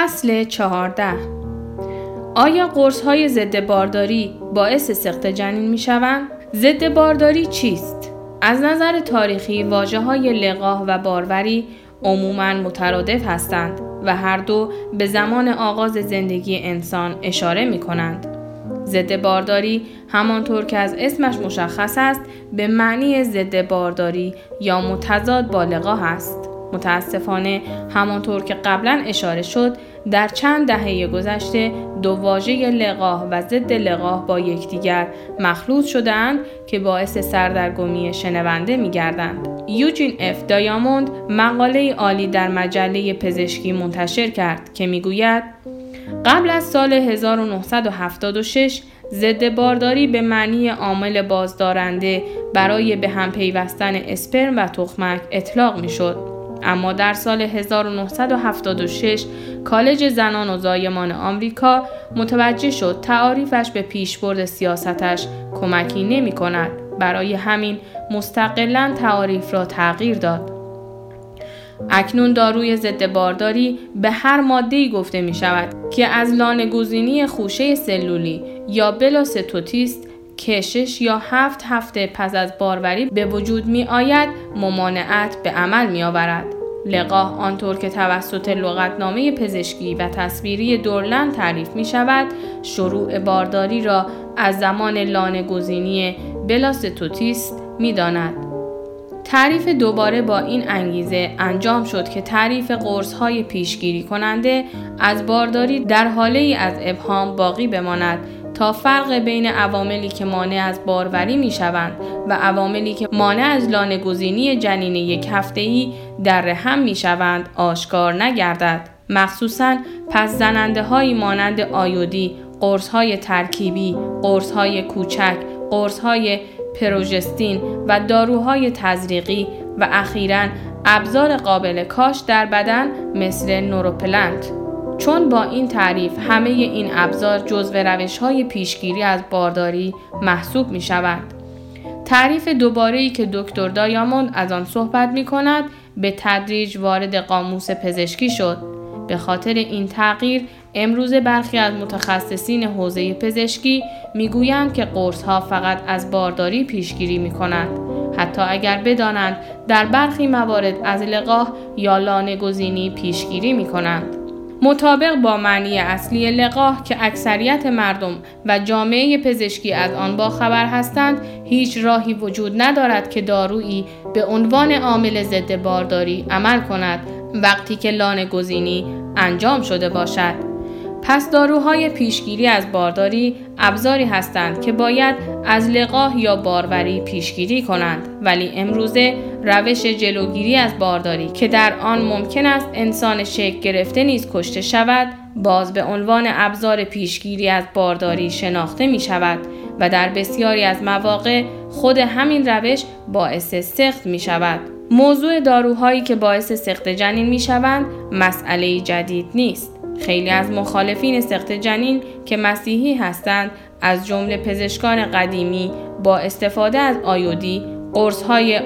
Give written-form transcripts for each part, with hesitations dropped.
فصل 14. آیا قرص‌های ضد بارداری باعث سقط جنین می‌شوند؟ ضد بارداری چیست؟ از نظر تاریخی واژه‌های لقاح و باروری عموماً مترادف هستند و هر دو به زمان آغاز زندگی انسان اشاره می‌کنند. ضد بارداری همانطور که از اسمش مشخص است به معنی ضد بارداری یا متضاد با لقاح است. متاسفانه همانطور که قبلا اشاره شد در چند دهه گذشته دو واژه لقاح و ضد لقاح با یکدیگر مخلوط شده‌اند که باعث سردرگمی شنونده می‌گردند. یوجین اف دایاموند مقاله عالی در مجله پزشکی منتشر کرد که می‌گوید قبل از سال 1976 ضد بارداری به معنی عامل بازدارنده برای به هم پیوستن اسپرم و تخمک اطلاق می‌شد. اما در سال 1976 کالج زنان و زایمان آمریکا متوجه شد تعاریفش به پیشبرد سیاستش کمکی نمی کند. برای همین مستقلاً تعاریف را تغییر داد. اکنون داروی ضد بارداری به هر ماده‌ای گفته می شود که از لانه‌گزینی خوشه سلولی یا بلاستوتیست که 6 یا 7 هفته پس از باروری به وجود می آید ممانعت به عمل می آورد. لقاح آنطور که توسط لغتنامه پزشکی و تصویری دورلند تعریف می شود شروع بارداری را از زمان لانه‌گزینی بلاستوتیست می داند. تعریف دوباره با این انگیزه انجام شد که تعریف قرص‌های پیشگیری کننده از بارداری در حاله‌ای از ابهام باقی بماند تا فرق بین عواملی که مانع از باروری می‌شوند و عواملی که مانع از لانه‌گزینی جنین یک هفته‌ای در رحم می‌شوند آشکار نگردد. مخصوصاً پس زننده‌هایی مانند آیودی، قرص‌های ترکیبی، قرص‌های کوچک، قرص‌های پروژستین و داروهای تزریقی و اخیراً ابزار قابل کاش در بدن مثل نوروپلنت. چون با این تعریف همه این ابزار جزو روش‌های پیشگیری از بارداری محسوب می شود. تعریف دوباره‌ای که دکتر دایاموند از آن صحبت می کند به تدریج وارد قاموس پزشکی شد. به خاطر این تغییر امروز برخی از متخصصین حوزه پزشکی میگویند که قرص‌ها فقط از بارداری پیشگیری می‌کنند، حتی اگر بدانند در برخی موارد از لقاح یا لانه‌گزینی پیشگیری می‌کنند. مطابق با معنی اصلی لقاح که اکثریت مردم و جامعه پزشکی از آن باخبر هستند، هیچ راهی وجود ندارد که دارویی به عنوان عامل ضد بارداری عمل کند وقتی که لانه‌گزینی انجام شده باشد. پس داروهای پیشگیری از بارداری ابزاری هستند که باید از لقاح یا باروری پیشگیری کنند، ولی امروزه روش جلوگیری از بارداری که در آن ممکن است انسان شکل گرفته نیز کشته شود باز به عنوان ابزار پیشگیری از بارداری شناخته می شود و در بسیاری از مواقع خود همین روش باعث سقط می شود. موضوع داروهایی که باعث سقط جنین می شوند مسئله جدید نیست. خیلی از مخالفین سقط جنین که مسیحی هستند از جمله پزشکان قدیمی با استفاده از آیودی، قرص‌های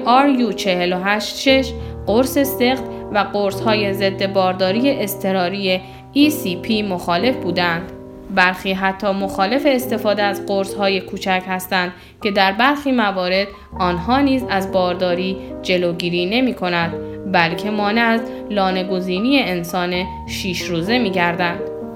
RU486، قرص سقط و قرص‌های ضد بارداری اضطراری ECP مخالف بودند. برخی حتی مخالف استفاده از قرص‌های کوچک هستند که در برخی موارد آنها نیز از بارداری جلوگیری نمی‌کند بلکه مانع از لانه‌گزینی انسان 6 روزه می‌گردند.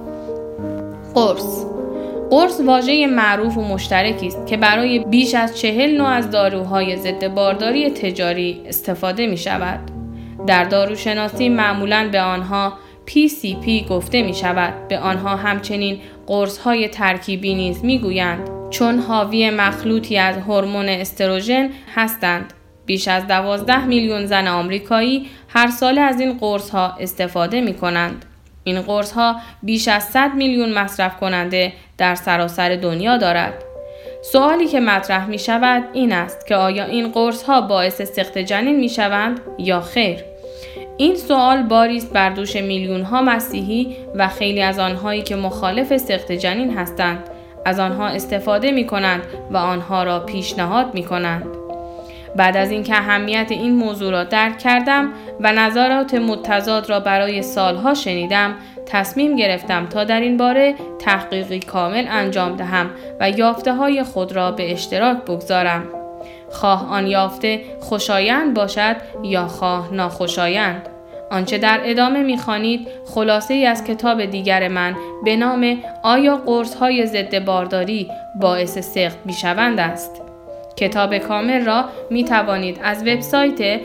قرص واژه معروف و مشترکی است که برای بیش از 40 نوع از داروهای ضد بارداری تجاری استفاده می‌شود. در داروشناسی معمولاً به آنها PCP گفته می شود. به آنها همچنین قرص‌های ترکیبی نیز می گویند چون حاوی مخلوطی از هورمون استروژن هستند. بیش از 12 میلیون زن آمریکایی هر ساله از این قرص‌ها استفاده می کنند. این قرص‌ها بیش از 100 میلیون مصرف کننده در سراسر دنیا دارد. سوالی که مطرح می شود این است که آیا این قرص‌ها باعث سقط جنین می شوند یا خیر؟ این سوال باری است بر دوش میلیون‌ها مسیحی و خیلی از آنهایی که مخالف سقط جنین هستند. از آنها استفاده می‌کنند و آنها را پیشنهاد می‌کنند. بعد از اینکه اهمیت این موضوع را درک کردم و نظرات متضاد را برای سالها شنیدم، تصمیم گرفتم تا در این باره تحقیقی کامل انجام دهم و یافته‌های خود را به اشتراک بگذارم. خواه آن یافته خوشایند باشد یا خواه ناخوشایند. آنچه در ادامه می‌خوانید خلاصه‌ای از کتاب دیگر من به نام آیا قرص‌های ضد بارداری باعث سقط می‌شوند است. کتاب کامل را می توانید از وبسایت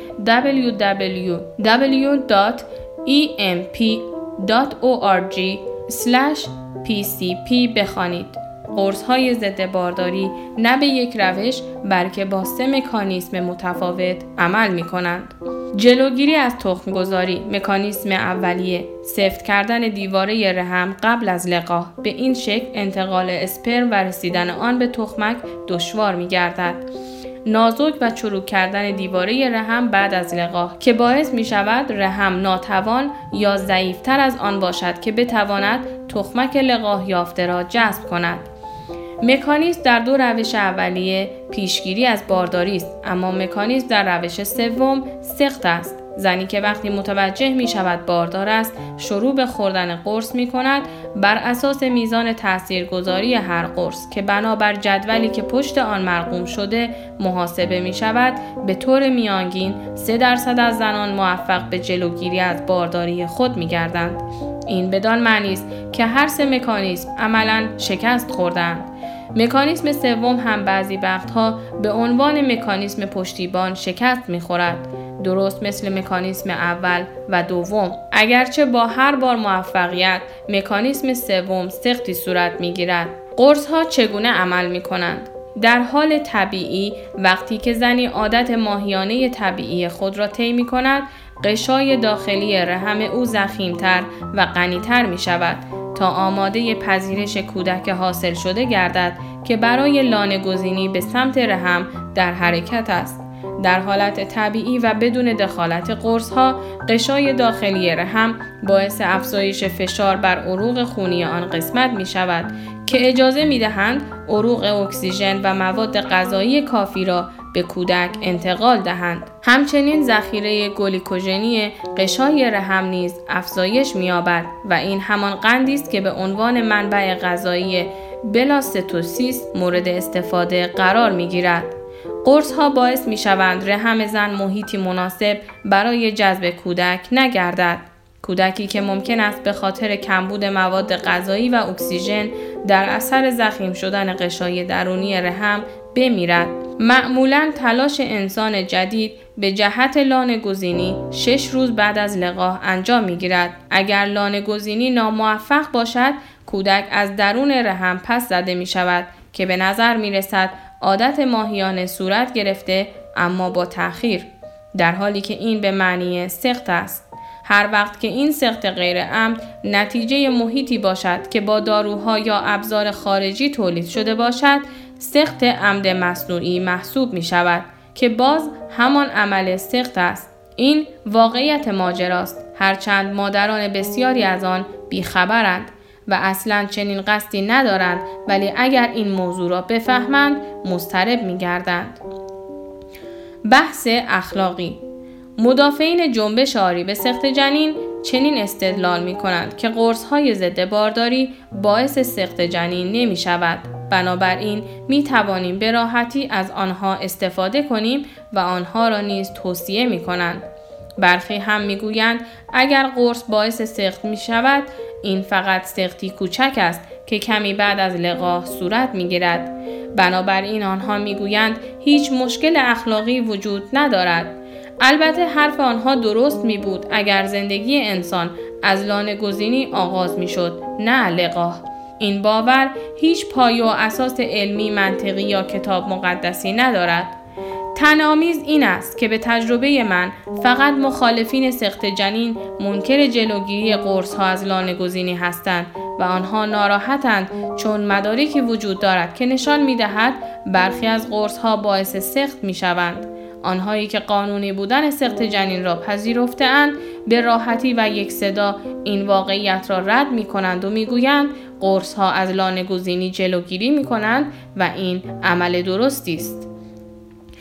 www.emp.org/pcp بخوانید. قرص‌های ضد بارداری نه به یک روش بلکه با 3 مکانیزم متفاوت عمل می‌کنند. جلوگیری از تخم‌گذاری، مکانیزم اولیه، سفت کردن دیواره رحم قبل از لقاح. به این شکل انتقال اسپرم و رسیدن آن به تخمک دشوار می‌گردد. نازک و چروک کردن دیواره رحم بعد از لقاح که باعث می شود رحم ناتوان یا ضعیفتر از آن باشد که بتواند تخمک لقاح یافته را جذب کند. مکانیزم در 2 روش اولیه پیشگیری از بارداری است، اما مکانیزم در روش سوم سقط است. زنی که وقتی متوجه می شود باردار است شروع به خوردن قرص می کند بر اساس میزان تاثیرگذاری هر قرص که بنابر جدولی که پشت آن مرقوم شده محاسبه می شود. به طور میانگین 3% از زنان موفق به جلوگیری از بارداری خود می گردند. این بدان معنی است که هر 3 مکانیزم عملاً شکست خوردند. مکانیزم سوم هم بعضی وقتها به عنوان مکانیزم پشتیبان شکست می خورد. درست مثل مکانیزم اول و دوم، اگرچه با هر بار موفقیت مکانیزم سوم سقطی صورت می گیرد. قرص ها چگونه عمل می کنند؟ در حال طبیعی وقتی که زنی عادت ماهیانه طبیعی خود را طی می کند، غشای داخلی رحم او ضخیم‌تر و غنی‌تر می شود تا آماده پذیرش کودک حاصل شده گردد که برای لانه‌گزینی به سمت رحم در حرکت است. در حالت طبیعی و بدون دخالت قرص‌ها، غشای داخلی رحم باعث افزایش فشار بر عروق خونی آن قسمت می شود که اجازه می دهند عروق اکسیژن و مواد غذایی کافی را به کودک انتقال دهند. همچنین ذخیره گلیکوژنی غشای رحم نیز افزایش می‌یابد و این همان قندی است که به عنوان منبع غذایی بلاستوسیس مورد استفاده قرار می‌گیرد. قرص‌ها باعث می‌شوند رحم زن محیطی مناسب برای جذب کودک نگردد. کودکی که ممکن است به خاطر کمبود مواد غذایی و اکسیژن در اثر ضخیم شدن غشای درونی رحم بمیرد. معمولاً تلاش انسان جدید به جهت لانه‌گزینی 6 روز بعد از لقاح انجام می‌گیرد. اگر لانه‌گزینی ناموفق باشد، کودک از درون رحم پس زده می‌شود که به نظر می‌رسد عادت ماهیانه صورت گرفته اما با تأخیر، در حالی که این به معنی سقط است. هر وقت که این سقط غیر عمد نتیجه محیطی باشد که با داروها یا ابزار خارجی تولید شده باشد، سقط عمد مصنوعی محسوب می شود که باز همان عمل سقط است. این واقعیت ماجراست، هرچند مادران بسیاری از آن بیخبرند و اصلاً چنین قصدی ندارند، ولی اگر این موضوع را بفهمند مضطرب می گردند. بحث اخلاقی. مدافعین جنبش آری به سقط جنین چنین استدلال می کنند که قرص‌های ضد بارداری باعث سقط جنین نمی شود. بنابراین می توانیم به راحتی از آنها استفاده کنیم و آنها را نیز توصیه می کنند. برخی هم می گویند اگر قرص باعث سقط می شود، این فقط سقطی کوچک است که کمی بعد از لقاح صورت می گیرد. بنابراین آنها می گویند هیچ مشکل اخلاقی وجود ندارد. البته حرف آنها درست می بود اگر زندگی انسان از لانه‌گزینی آغاز می شد، نه لقاح. این باور هیچ پایه و اساس علمی، منطقی یا کتاب مقدسی ندارد. طعنه‌آمیز این است که به تجربه من فقط مخالفین سقط جنین منکر جلوگیری قرص‌ها از لانه‌گزینی هستند و آنها ناراحتند چون مدارکی وجود دارد که نشان می‌دهد برخی از قرص‌ها باعث سقط می‌شوند. آنهایی که قانونی بودن سقط جنین را پذیرفته‌اند به راحتی و یک صدا این واقعیت را رد می‌کنند و می‌گویند قرص‌ها از لانه‌گزینی جلوگیری می‌کنند و این عمل درستی است.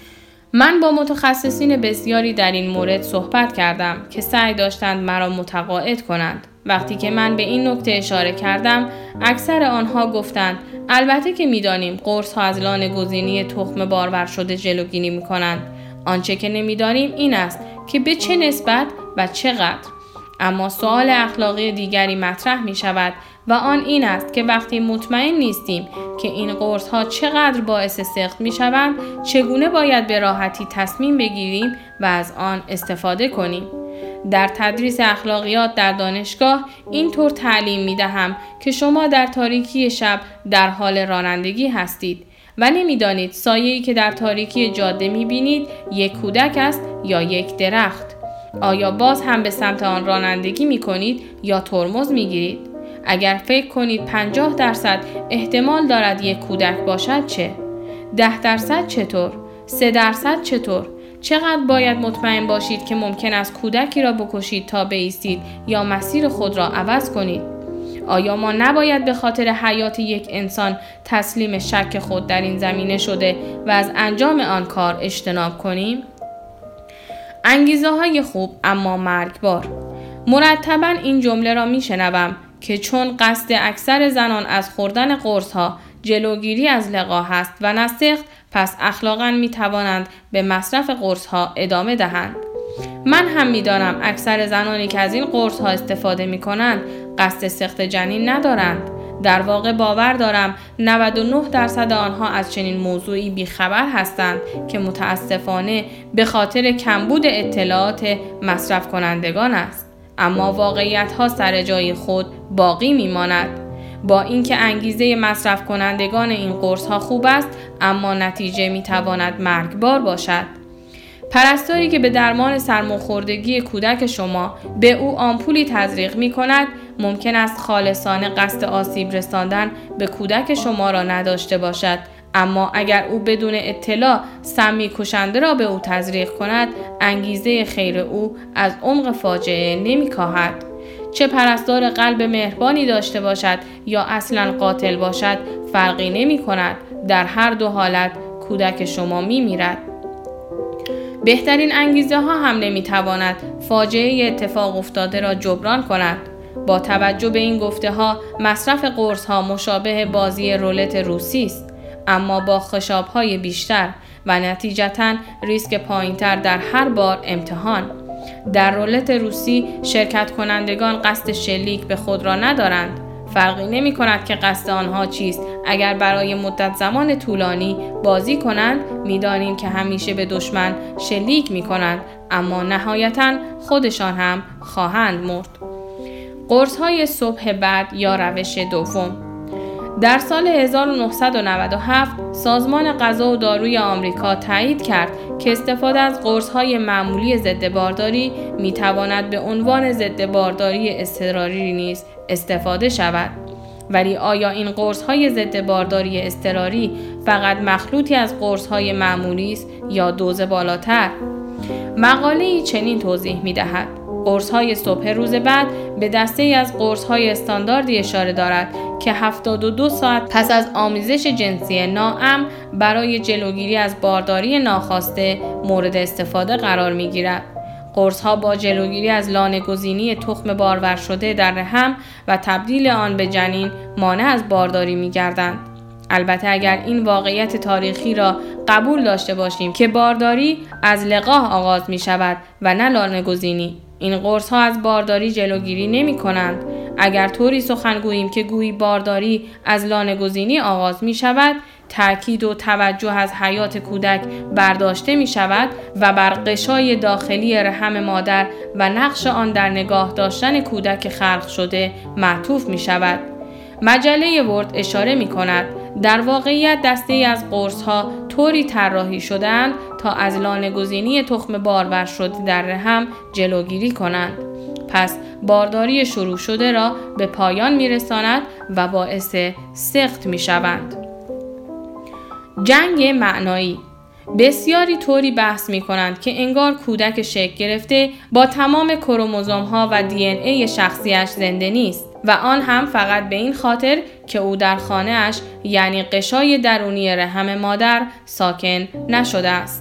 من با متخصصین بسیاری در این مورد صحبت کردم که سعی داشتند مرا متقاعد کنند. وقتی که من به این نکته اشاره کردم، اکثر آنها گفتند البته که می‌دانیم قرص‌ها از لانه گزینی تخم بارور شده جلوگیری می‌کنند. آنچه که نمی‌دانیم این است که به چه نسبت و چقدر. اما سوال اخلاقی دیگری مطرح می‌شود و آن این است که وقتی مطمئن نیستیم که این قرص‌ها چقدر باعث سقط می‌شوند، چگونه باید به راحتی تصمیم بگیریم و از آن استفاده کنیم. در تدریس اخلاقیات در دانشگاه اینطور تعلیم می‌دهم که شما در تاریکی شب در حال رانندگی هستید و نمی‌دانید سایه‌ای که در تاریکی جاده می‌بینید یک کودک است یا یک درخت. آیا باز هم به سمت آن رانندگی می‌کنید یا ترمز می‌گیرید؟ اگر فکر کنید 50% احتمال دارد یک کودک باشد چه؟ 10% چطور؟ 3% چطور؟ چقدر باید مطمئن باشید که ممکن است کودکی را بکشید تا بایستید یا مسیر خود را عوض کنید؟ آیا ما نباید به خاطر حیات یک انسان تسلیم شک خود در این زمینه شده و از انجام آن کار اجتناب کنیم؟ انگیزه‌های خوب اما مرگبار. مرتباً این جمله را میشنوم که چون قصد اکثر زنان از خوردن قرص‌ها جلوگیری از لقاح است و نه سقط، پس اخلاقاً میتوانند به مصرف قرص‌ها ادامه دهند. من هم میدانم اکثر زنانی که از این قرص‌ها استفاده میکنند قصد سقط جنین ندارند. در واقع باور دارم 99% آنها از چنین موضوعی بیخبر هستند که متاسفانه به خاطر کمبود اطلاعات مصرف کنندگان است. اما واقعیت ها سر جای خود باقی میماند. با اینکه انگیزه مصرف کنندگان این قرص ها خوب است، اما نتیجه میتواند مرگبار باشد. پرستاری که به درمان سرماخوردگی کودک شما به او آمپولی تزریق می کند، ممکن است خالصانه قصد آسیب رساندن به کودک شما را نداشته باشد، اما اگر او بدون اطلاع سمی کشنده را به او تزریق کند، انگیزه خیر او از عمق فاجعه نمی کاهد. چه پرستار قلب مهربانی داشته باشد یا اصلاً قاتل باشد فرقی نمی کند. در هر دو حالت کودک شما می میرد. بهترین انگیزه ها هم نمی تواند فاجعه اتفاق افتاده را جبران کند. با توجه به این گفته ها، مصرف قرص ها مشابه بازی رولت روسی است، اما با خشاب های بیشتر و نتیجتاً ریسک پایینتر در هر بار امتحان. در رولت روسی شرکت کنندگان قصد شلیک به خود را ندارند. فرقی نمی کند که قصد آنها چیست. اگر برای مدت زمان طولانی بازی کنند، می‌دانیم که همیشه به دشمن شلیک می کنند، اما نهایتاً خودشان هم خواهند مرد. قرص‌های صبح بعد یا روش دوم. در سال 1997 سازمان غذا و داروی آمریکا تایید کرد که استفاده از قرص‌های معمولی ضد بارداری می‌تواند به عنوان ضد بارداری اضطراری نیز استفاده شود. ولی آیا این قرص‌های ضد بارداری اضطراری فقط مخلوطی از قرص‌های معمولی است یا دوز بالاتر؟ مقاله‌ای چنین توضیح می‌دهد: قرص‌های صبح روز بعد به دسته‌ای از قرص‌های استانداردی اشاره دارد که 72 ساعت پس از آمیزش جنسی ناامن برای جلوگیری از بارداری ناخواسته مورد استفاده قرار می‌گیرد. قرص‌ها با جلوگیری از لانه‌گزینی تخم بارور شده در رحم و تبدیل آن به جنین مانع از بارداری می‌گردند. البته اگر این واقعیت تاریخی را قبول داشته باشیم که بارداری از لقاح آغاز می‌شود و نه لانه‌گزینی، این قرص‌ها از بارداری جلوگیری نمی‌کنند. اگر طوری سخن گوییم که گویی بارداری از لانه‌گزینی آغاز می‌شود، تأکید و توجه از حیات کودک برداشته می‌شود و بر غشای داخلی رحم مادر و نقش آن در نگاه داشتن کودک خلق شده معطوف می‌شود. مجله ورد اشاره می‌کند در واقعیت دسته‌ای از قرص‌ها طوری طراحی شده‌اند تا از لانه‌گزینی تخم بارور شده در رحم جلوگیری کنند. پس بارداری شروع شده را به پایان می‌رساند و باعث سقط می‌شوند. جنگ معنایی. بسیاری طوری بحث می کنند که انگار کودک شکل گرفته با تمام کروموزوم‌ها و دی ان ای شخصیش زنده نیست و آن هم فقط به این خاطر که او در خانه‌اش یعنی غشای درونی رحم مادر ساکن نشده است.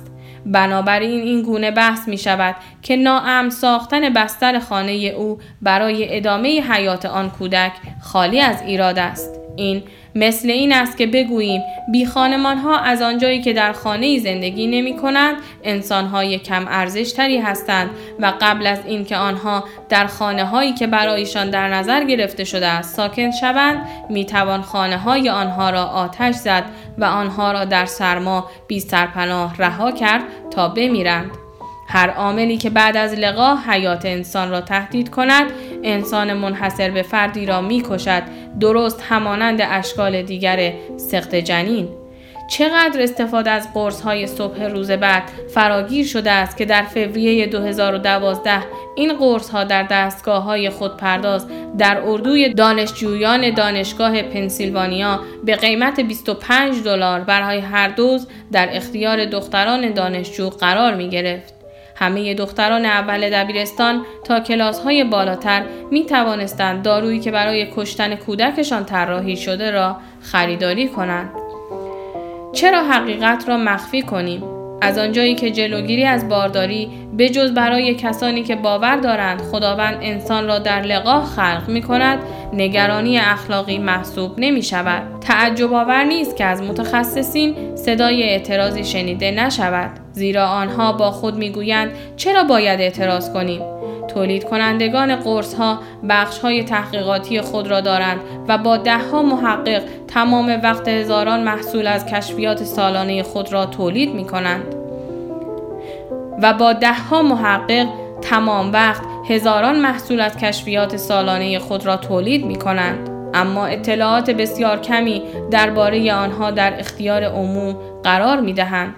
بنابراین این گونه بحث می شود که ناامن ساختن بستر خانه او برای ادامه حیات آن کودک خالی از ایراد است. این مثل این است که بگوییم بی خانمان ها از آنجایی که در خانه‌ای زندگی نمی کنند انسان‌های کم ارزش تری هستند و قبل از اینکه آنها در خانه هایی که برایشان در نظر گرفته شده است ساکن شوند می توان خانه های آنها را آتش زد و آنها را در سرما بی سرپناه رها کرد تا بمیرند. هر عاملی که بعد از لقاح حیات انسان را تهدید کند، انسان منحصر به فردی را می کشد، درست همانند اشکال دیگر سقط جنین. چقدر استفاده از قرص‌های صبح روز بعد فراگیر شده است که در فوریه 2012 این قرص‌ها در دستگاه‌های خودپرداز در اردوی دانشجویان دانشگاه پنسیلوانیا به قیمت $25 برای هر دوز در اختیار دختران دانشجو قرار می‌گرفت. همه دختران اول دبیرستان تا کلاس‌های بالاتر می توانستند دارویی که برای کشتن کودکشان طراحی شده را خریداری کنند. چرا حقیقت را مخفی کنیم؟ از آنجایی که جلوگیری از بارداری به جز برای کسانی که باور دارند خداوند انسان را در لقاح خلق می کند، نگرانی اخلاقی محسوب نمی شود. تعجب آور نیست که از متخصصین صدای اعتراضی شنیده نشود، زیرا آنها با خود می گویند چرا باید اعتراض کنیم؟ تولید کنندگان قرص‌ها بخش‌های تحقیقاتی خود را دارند و با ده‌ها محقق تمام وقت هزاران محصول از کشفیات سالانه خود را تولید می‌کنند. اما اطلاعات بسیار کمی درباره آنها در اختیار عموم قرار می‌دهند.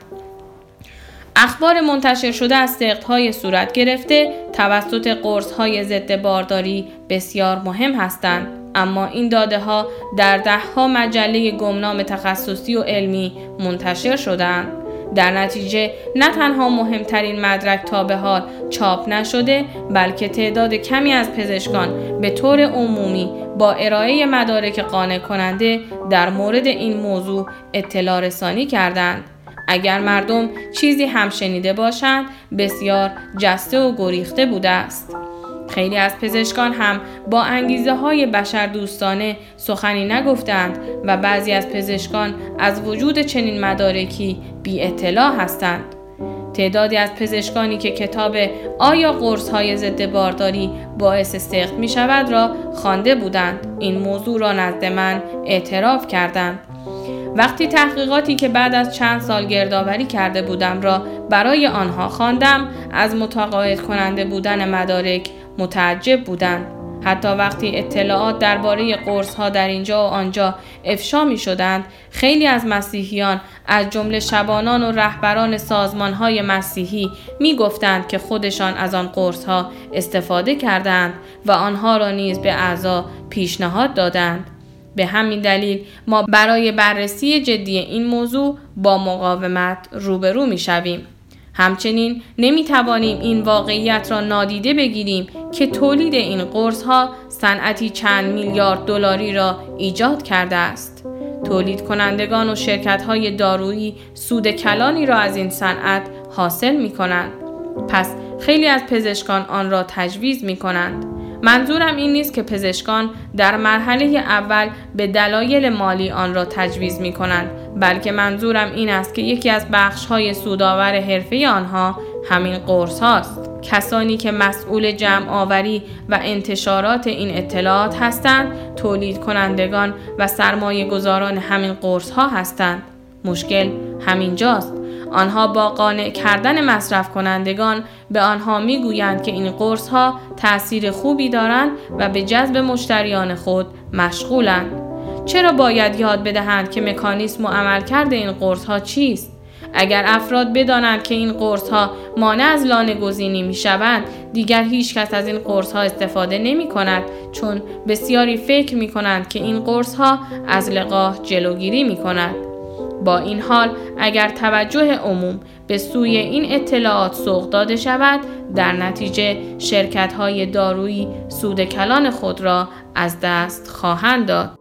اخبار منتشر شده از سقط‌های صورت گرفته توسط قرص‌های ضد بارداری بسیار مهم هستند، اما این داده‌ها در ده‌ها مجله گمنام تخصصی و علمی منتشر شده‌اند. در نتیجه نه تنها مهمترین مدرک تا به حال چاپ نشده، بلکه تعداد کمی از پزشکان به طور عمومی با ارائه مدارک قانع کننده در مورد این موضوع اطلاع رسانی کردند. اگر مردم چیزی هم شنیده باشند، بسیار جسته و گریخته بوده است. خیلی از پزشکان هم با انگیزه‌های بشردوستانه سخنی نگفتند و بعضی از پزشکان از وجود چنین مدارکی بی اطلاع هستند. تعدادی از پزشکانی که کتاب آیا قرص‌های ضد بارداری باعث سقط می شود را خوانده بودند، این موضوع را نزد من اعتراف کردند. وقتی تحقیقاتی که بعد از چند سال گردآوری کرده بودم را برای آنها خواندم، از متقاعد کننده بودن مدارک متعجب بودند. حتی وقتی اطلاعات درباره قرص‌ها در اینجا و آنجا افشا می‌شدند، خیلی از مسیحیان از جمله شبانان و رهبران سازمان‌های مسیحی می‌گفتند که خودشان از آن قرص‌ها استفاده کردند و آنها را نیز به اعضا پیشنهاد دادند. به همین دلیل ما برای بررسی جدی این موضوع با مقاومت روبرو می‌شویم. همچنین نمی‌توانیم این واقعیت را نادیده بگیریم که تولید این قرص‌ها صنعتی چند میلیارد دلاری را ایجاد کرده است. تولید کنندگان و شرکت‌های دارویی سود کلانی را از این صنعت حاصل می‌کنند. پس خیلی از پزشکان آن را تجویز می‌کنند. منظورم این نیست که پزشکان در مرحله اول به دلایل مالی آن را تجویز می کنند، بلکه منظورم این است که یکی از بخش‌های سودآور حرفه آنها همین قرص هاست. کسانی که مسئول جمع آوری و انتشارات این اطلاعات هستند، تولید کنندگان و سرمایه گذاران همین قرص ها هستند. مشکل همینجاست. آنها با قانع کردن مصرف کنندگان به آنها میگویند که این قرص ها تأثیر خوبی دارند و به جذب مشتریان خود مشغولند. چرا باید یاد بدهند که مکانیسم و عملکرد این قرص ها چیست؟ اگر افراد بدانند که این قرص ها مانع از لانه گزینی می شوند، دیگر هیچ کس از این قرص ها استفاده نمی کند، چون بسیاری فکر می کنند که این قرص ها از لقاح جلوگیری می کند. با این حال اگر توجه عموم به سوی این اطلاعات سوق داده شود، در نتیجه شرکت‌های دارویی سود کلان خود را از دست خواهند داد.